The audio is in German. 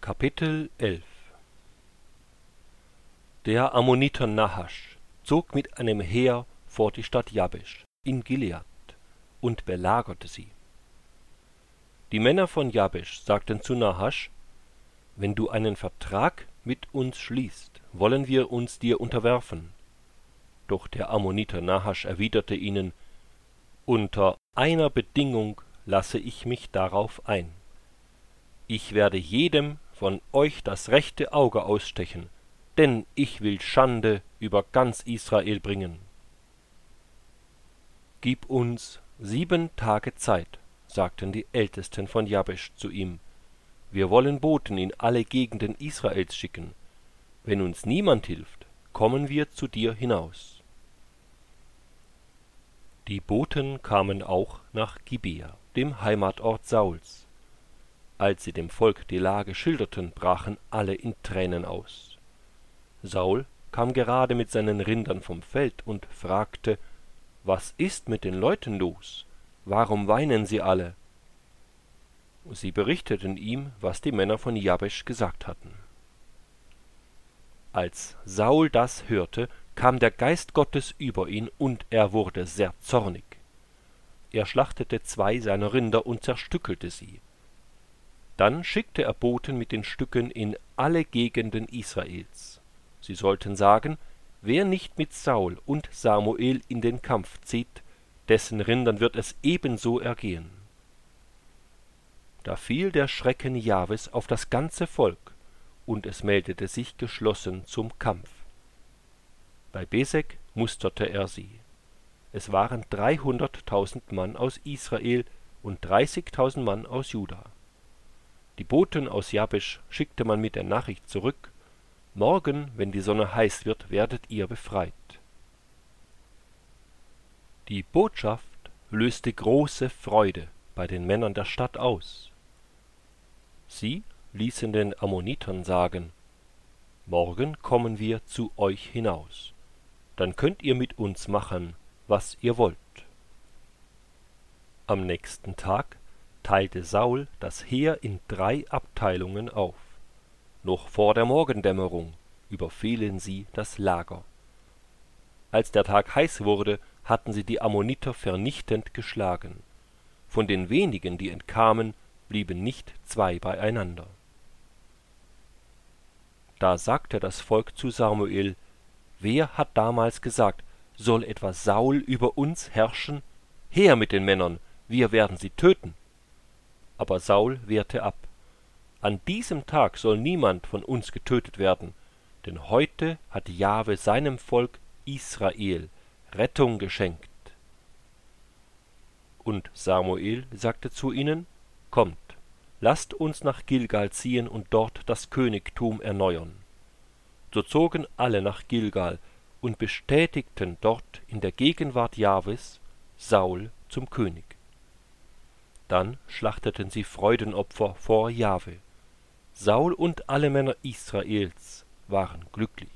Kapitel 11. Der Ammoniter Nahasch zog mit einem Heer vor die Stadt Jabesch in Gilead und belagerte sie. Die Männer von Jabesch sagten zu Nahasch: Wenn du einen Vertrag mit uns schließt, wollen wir uns dir unterwerfen. Doch der Ammoniter Nahasch erwiderte ihnen: Unter einer Bedingung lasse ich mich darauf ein. Ich werde jedem von euch das rechte Auge ausstechen, denn ich will Schande über ganz Israel bringen. Gib uns 7 Tage Zeit, sagten die Ältesten von Jabesch zu ihm. Wir wollen Boten in alle Gegenden Israels schicken. Wenn uns niemand hilft, kommen wir zu dir hinaus. Die Boten kamen auch nach Gibea, dem Heimatort Sauls. Als sie dem Volk die Lage schilderten, brachen alle in Tränen aus. Saul kam gerade mit seinen Rindern vom Feld und fragte: Was ist mit den Leuten los? Warum weinen sie alle? Sie berichteten ihm, was die Männer von Jabesch gesagt hatten. Als Saul das hörte, kam der Geist Gottes über ihn, und er wurde sehr zornig. Er schlachtete 2 seiner Rinder und zerstückelte sie. Dann schickte er Boten mit den Stücken in alle Gegenden Israels. Sie sollten sagen: Wer nicht mit Saul und Samuel in den Kampf zieht, dessen Rindern wird es ebenso ergehen. Da fiel der Schrecken Jahwes auf das ganze Volk, und es meldete sich geschlossen zum Kampf. Bei Besek musterte er sie. Es waren 300.000 Mann aus Israel und 30.000 Mann aus Juda. Die Boten aus Jabesch schickte man mit der Nachricht zurück: Morgen, wenn die Sonne heiß wird, werdet ihr befreit. Die Botschaft löste große Freude bei den Männern der Stadt aus. Sie ließen den Ammonitern sagen: Morgen kommen wir zu euch hinaus, dann könnt ihr mit uns machen, was ihr wollt. Am nächsten Tag teilte Saul das Heer in 3 Abteilungen auf. Noch vor der Morgendämmerung überfielen sie das Lager. Als der Tag heiß wurde, hatten sie die Ammoniter vernichtend geschlagen. Von den wenigen, die entkamen, blieben nicht 2 beieinander. Da sagte das Volk zu Samuel: Wer hat damals gesagt, soll etwa Saul über uns herrschen? Her mit den Männern, wir werden sie töten. Aber Saul wehrte ab: An diesem Tag soll niemand von uns getötet werden, denn heute hat Jahwe seinem Volk Israel Rettung geschenkt. Und Samuel sagte zu ihnen: Kommt, lasst uns nach Gilgal ziehen und dort das Königtum erneuern. So zogen alle nach Gilgal und bestätigten dort in der Gegenwart Jahwes Saul zum König. Dann schlachteten sie Freudenopfer vor Jahwe. Saul und alle Männer Israels waren glücklich.